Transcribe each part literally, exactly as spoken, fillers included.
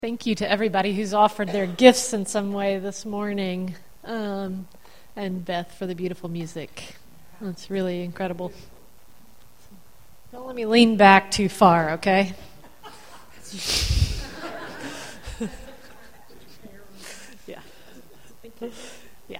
Thank you to everybody who's offered their gifts in some way this morning, um, and Beth for the beautiful music. That's really incredible. Don't let me lean back too far, okay? yeah. Yeah.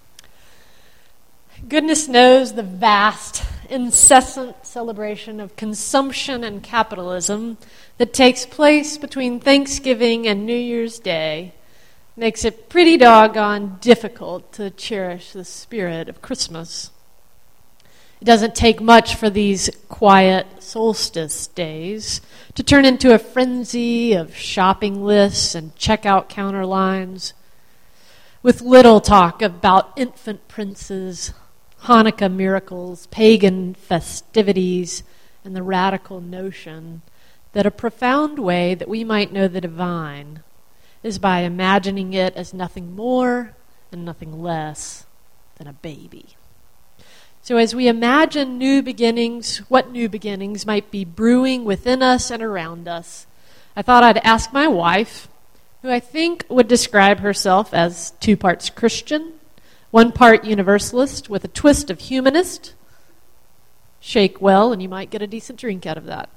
Goodness knows the vast, incessant celebration of consumption and capitalism that takes place between Thanksgiving and New Year's Day makes it pretty doggone difficult to cherish the spirit of Christmas. It doesn't take much for these quiet solstice days to turn into a frenzy of shopping lists and checkout counter lines, with little talk about infant princes, Hanukkah miracles, pagan festivities, and the radical notion that a profound way that we might know the divine is by imagining it as nothing more and nothing less than a baby. So as we imagine new beginnings, what new beginnings might be brewing within us and around us, I thought I'd ask my wife, who I think would describe herself as two parts Christian, one part universalist with a twist of humanist. Shake well and you might get a decent drink out of that.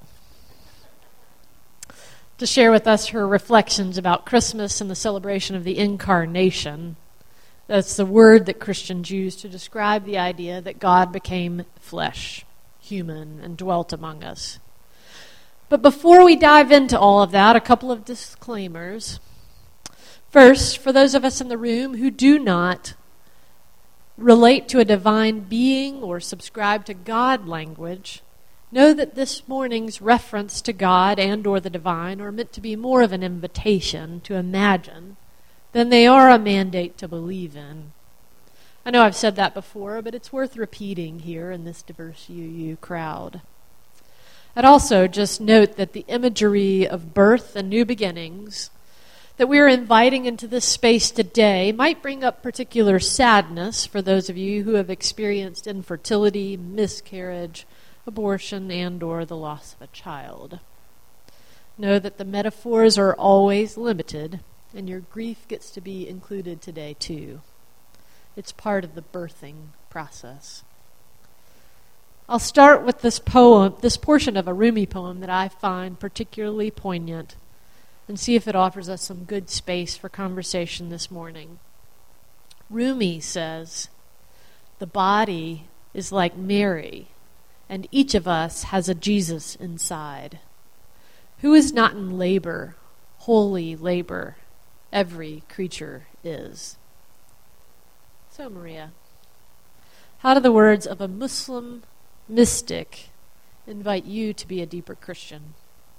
To share with us her reflections about Christmas and the celebration of the Incarnation. That's the word that Christians use to describe the idea that God became flesh, human, and dwelt among us. But before we dive into all of that, a couple of disclaimers. First, for those of us in the room who do not relate to a divine being or subscribe to God language, know that this morning's reference to God and or the divine are meant to be more of an invitation to imagine than they are a mandate to believe in. I know I've said that before, but it's worth repeating here in this diverse U U crowd. I'd also just note that the imagery of birth and new beginnings that we're inviting into this space today might bring up particular sadness for those of you who have experienced infertility, miscarriage, abortion, and or the loss of a child. Know that the metaphors are always limited, and your grief gets to be included today too. It's part of the birthing process. I'll start with this poem, this portion of a Rumi poem that I find particularly poignant, and see if it offers us some good space for conversation this morning. Rumi says, "The body is like Mary, and each of us has a Jesus inside. Who is not in labor, holy labor? Every creature is." So, Maria, how do the words of a Muslim mystic invite you to be a deeper Christian?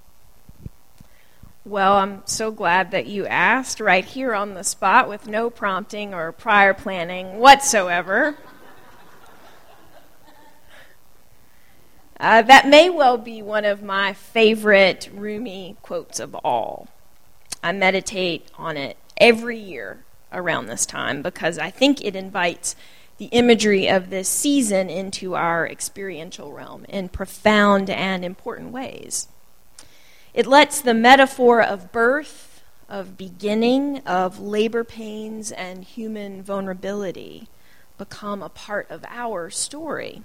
Well, I'm so glad that you asked right here on the spot with no prompting or prior planning whatsoever. Uh, that may well be one of my favorite Rumi quotes of all. I meditate on it every year around this time because I think it invites the imagery of this season into our experiential realm in profound and important ways. It lets the metaphor of birth, of beginning, of labor pains, and human vulnerability become a part of our story.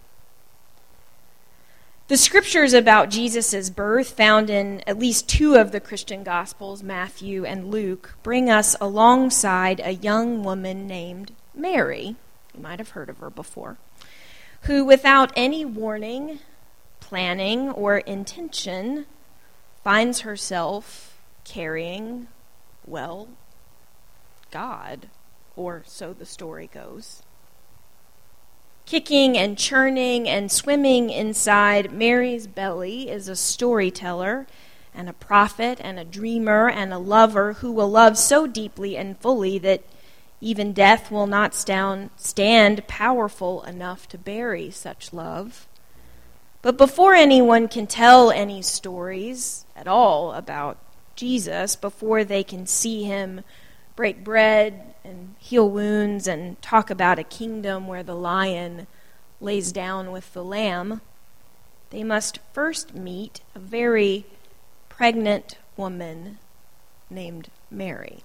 The scriptures about Jesus' birth, found in at least two of the Christian Gospels, Matthew and Luke, bring us alongside a young woman named Mary, you might have heard of her before, who without any warning, planning, or intention finds herself carrying, well, God, or so the story goes. Kicking and churning and swimming inside Mary's belly is a storyteller and a prophet and a dreamer and a lover who will love so deeply and fully that even death will not stand, stand powerful enough to bury such love. But before anyone can tell any stories at all about Jesus, before they can see him break bread and heal wounds and talk about a kingdom where the lion lays down with the lamb, they must first meet a very pregnant woman named Mary.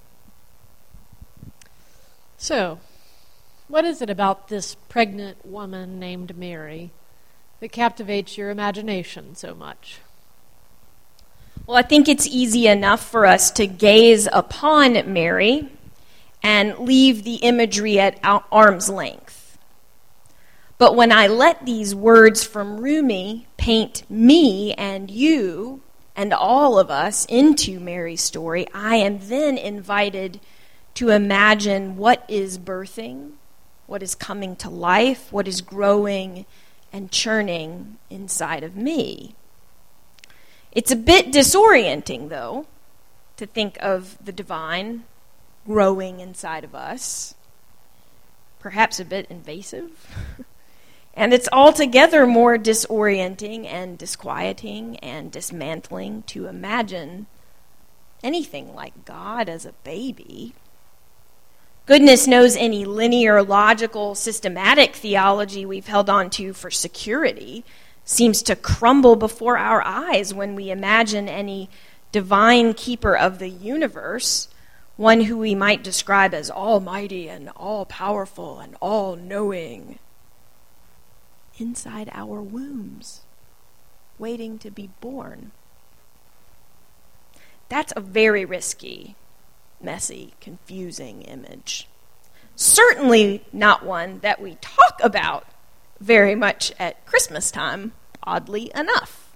So, what is it about this pregnant woman named Mary that captivates your imagination so much? Well, I think it's easy enough for us to gaze upon Mary and leave the imagery at arm's length. But when I let these words from Rumi paint me and you and all of us into Mary's story, I am then invited to imagine what is birthing, what is coming to life, what is growing and churning inside of me. It's a bit disorienting, though, to think of the divine growing inside of us. Perhaps a bit invasive. And it's altogether more disorienting and disquieting and dismantling to imagine anything like God as a baby. Goodness knows any linear, logical, systematic theology we've held on to for security seems to crumble before our eyes when we imagine any divine keeper of the universe, one who we might describe as almighty and all-powerful and all-knowing, inside our wombs, waiting to be born. That's a very risky, messy, confusing image. Certainly not one that we talk about very much at Christmas time, oddly enough.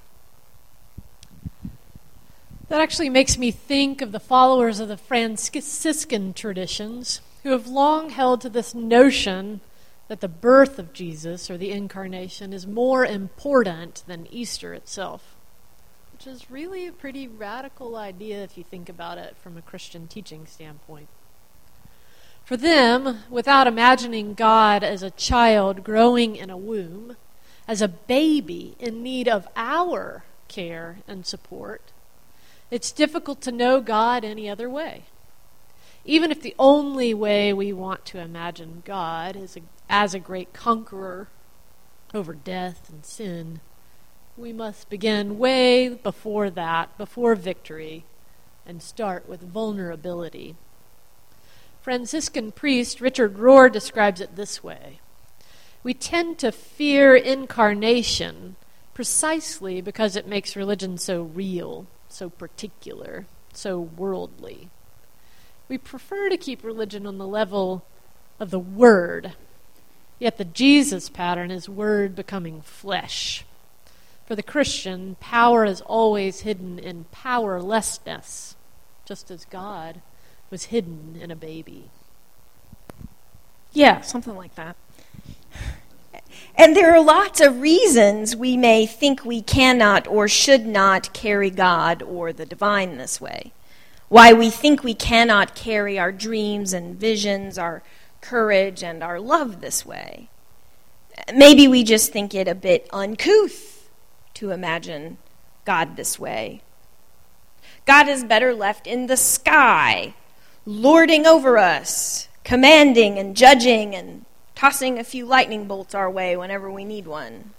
That actually makes me think of the followers of the Franciscan traditions who have long held to this notion that the birth of Jesus, or the incarnation, is more important than Easter itself, which is really a pretty radical idea if you think about it from a Christian teaching standpoint. For them, without imagining God as a child growing in a womb, as a baby in need of our care and support, it's difficult to know God any other way. Even if the only way we want to imagine God is a, as a great conqueror over death and sin, we must begin way before that, before victory, and start with vulnerability. Franciscan priest Richard Rohr describes it this way: we tend to fear incarnation precisely because it makes religion so real, so particular, so worldly. We prefer to keep religion on the level of the Word, yet the Jesus pattern is Word becoming flesh. For the Christian, power is always hidden in powerlessness, just as God was hidden in a baby. Yeah, something like that. And there are lots of reasons we may think we cannot or should not carry God or the divine this way. Why we think we cannot carry our dreams and visions, our courage and our love this way. Maybe we just think it a bit uncouth to imagine God this way. God is better left in the sky, lording over us, commanding and judging and tossing a few lightning bolts our way whenever we need one.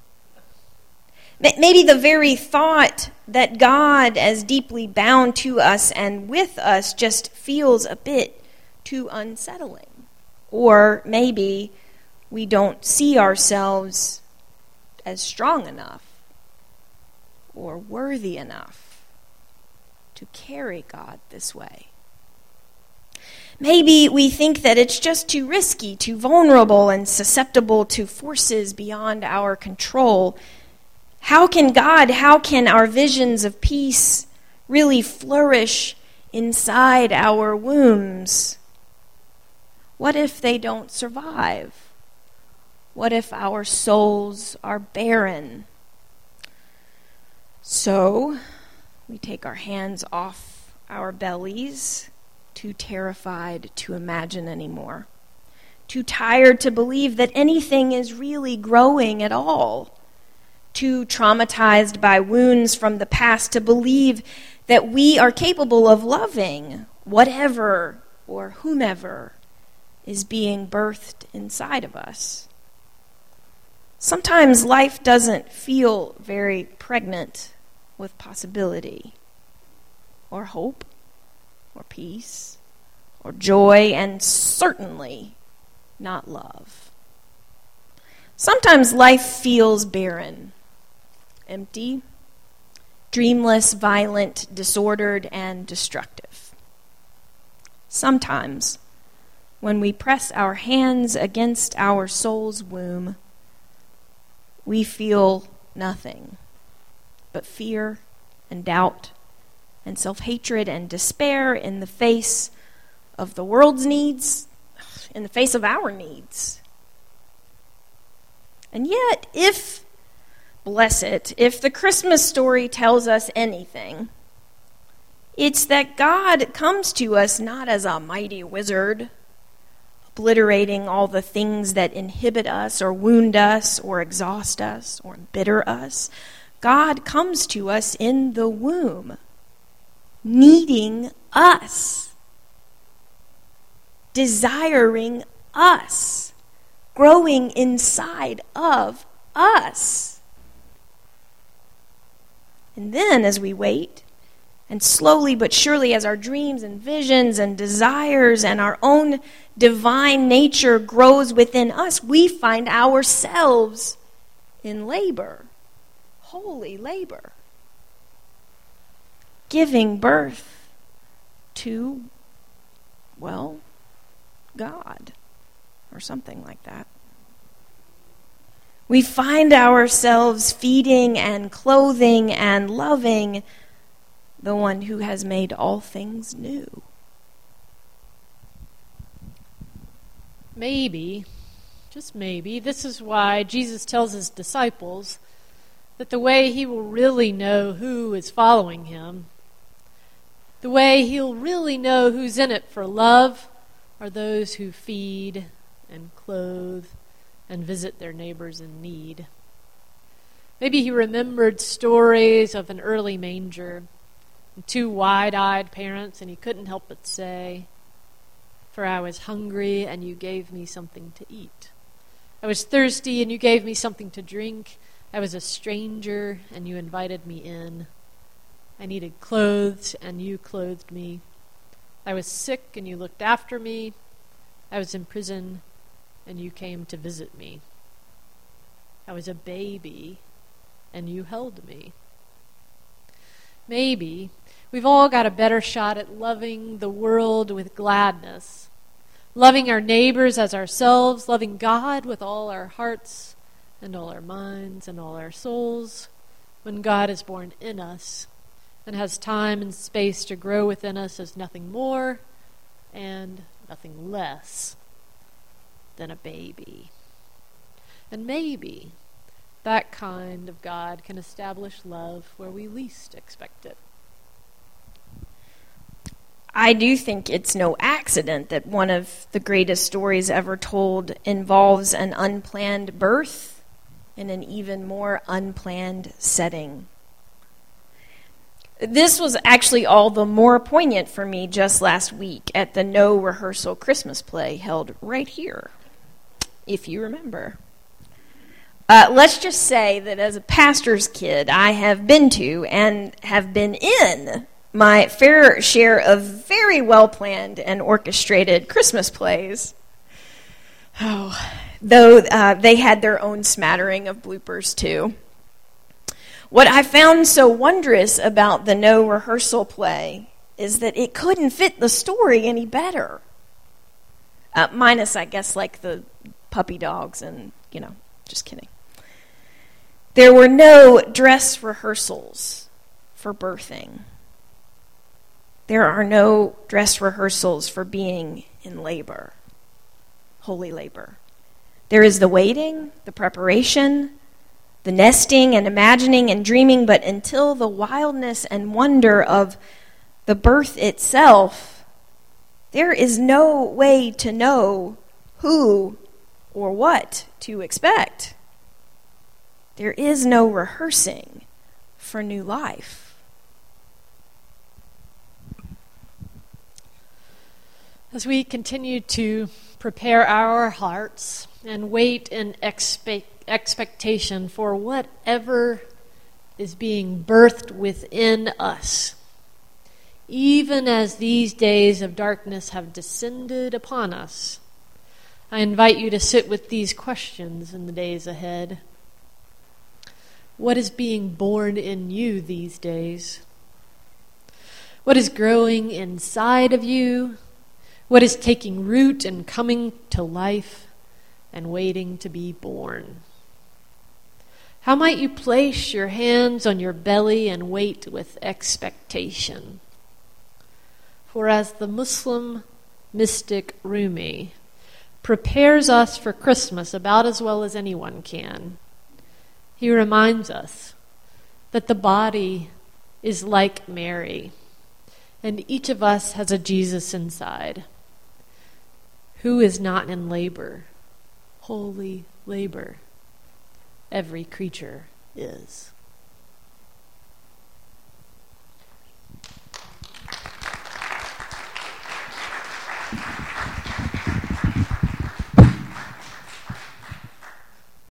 Maybe the very thought that God as deeply bound to us and with us just feels a bit too unsettling. Or maybe we don't see ourselves as strong enough or worthy enough to carry God this way. Maybe we think that it's just too risky, too vulnerable, and susceptible to forces beyond our control. How can God, how can our visions of peace really flourish inside our wombs? What if they don't survive? What if our souls are barren? So, we take our hands off our bellies, too terrified to imagine anymore, too tired to believe that anything is really growing at all, too traumatized by wounds from the past to believe that we are capable of loving whatever or whomever is being birthed inside of us. Sometimes life doesn't feel very pregnant with possibility or hope or peace or joy, and certainly not love. Sometimes life feels barren, empty, dreamless, violent, disordered, and destructive. Sometimes, when we press our hands against our soul's womb, we feel nothing but fear and doubt and self-hatred and despair in the face of the world's needs, in the face of our needs. And yet, if, bless it, if the Christmas story tells us anything, it's that God comes to us not as a mighty wizard, obliterating all the things that inhibit us or wound us or exhaust us or embitter us. God comes to us in the womb, needing us, desiring us, growing inside of us. And then as we wait, and slowly but surely as our dreams and visions and desires and our own divine nature grows within us, we find ourselves in labor, holy labor, giving birth to, well, God, or something like that. We find ourselves feeding and clothing and loving the one who has made all things new. Maybe, just maybe, this is why Jesus tells his disciples that the way he will really know who is following him, the way he'll really know who's in it for love, are those who feed and clothe and visit their neighbors in need. Maybe he remembered stories of an early manger, two wide-eyed parents, and he couldn't help but say, "For I was hungry, and you gave me something to eat. I was thirsty, and you gave me something to drink. I was a stranger, and you invited me in. I needed clothes, and you clothed me. I was sick, and you looked after me. I was in prison, and you came to visit me. I was a baby, and you held me." Maybe we've all got a better shot at loving the world with gladness, loving our neighbors as ourselves, loving God with all our hearts and all our minds and all our souls, when God is born in us and has time and space to grow within us as nothing more and nothing less than a baby. And maybe that kind of God can establish love where we least expect it. I do think it's no accident that one of the greatest stories ever told involves an unplanned birth in an even more unplanned setting. This was actually all the more poignant for me just last week at the No Rehearsal Christmas play held right here, if you remember. Uh, let's just say that as a pastor's kid, I have been to and have been in my fair share of very well-planned and orchestrated Christmas plays. Oh, though uh, they had their own smattering of bloopers, too. What I found so wondrous about the No Rehearsal play is that it couldn't fit the story any better. Uh, minus, I guess, like the puppy dogs and, you know, just kidding. There were no dress rehearsals for birthing. There are no dress rehearsals for being in labor, holy labor. There is the waiting, the preparation, the nesting and imagining and dreaming, but until the wildness and wonder of the birth itself, there is no way to know who or what to expect. There is no rehearsing for new life. As we continue to prepare our hearts and wait in expe- expectation for whatever is being birthed within us, even as these days of darkness have descended upon us, I invite you to sit with these questions in the days ahead. What is being born in you these days? What is growing inside of you? What is taking root and coming to life and waiting to be born? How might you place your hands on your belly and wait with expectation? For as the Muslim mystic Rumi prepares us for Christmas about as well as anyone can, he reminds us that the body is like Mary, and each of us has a Jesus inside. Who is not in labor? Holy labor. Every creature is.